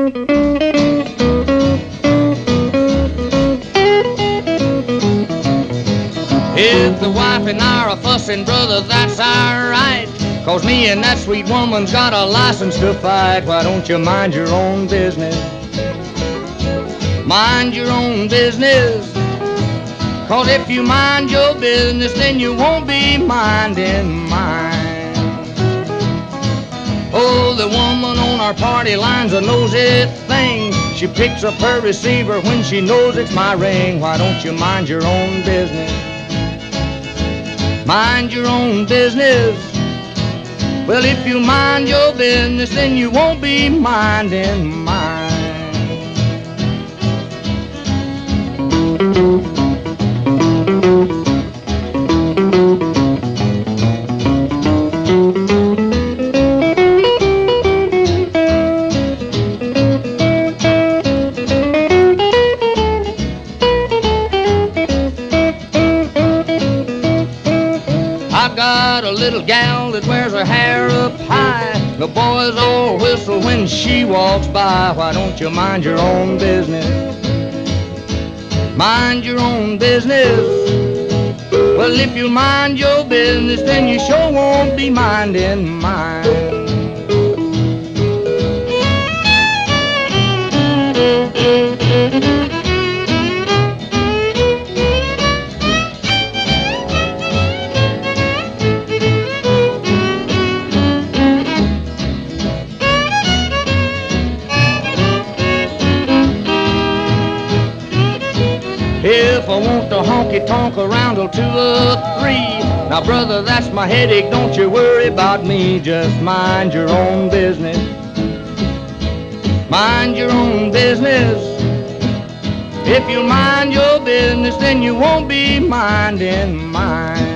If the wife and I are fussing, brother, that's alright. 'Cause me and that sweet woman's got a license to fight. Why don't you mind your own business? Mind your own business. 'Cause if you mind your business, then you won't be minding mine. Oh, the woman on our party line's a nosy thing. She picks up her receiver when she knows it's my ring. Why don't you mind your own business? Mind your own business. Well, if you mind your business, then you won't be minding mine. I've got a little gal that wears her hair up high. The boys all whistle when she walks by. Why don't you mind your own business? Mind your own business. Well, if you mind your business, then you sure won't be minding mine. If I want to honky-tonk around till 2 or 3, now, brother, that's my headache. Don't you worry about me. Just mind your own business. Mind your own business. If you mind your business, then you won't be minding mine.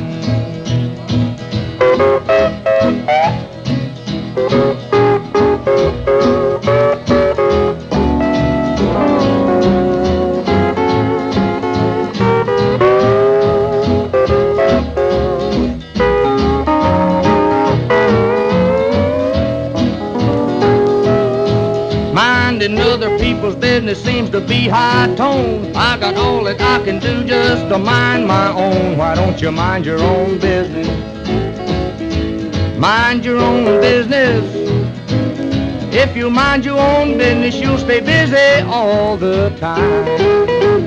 Minding other people's business seems to be high tone. I got all that I can do just to mind my own. Why don't you mind your own business? Mind your own business. If you mind your own business, you'll stay busy all the time.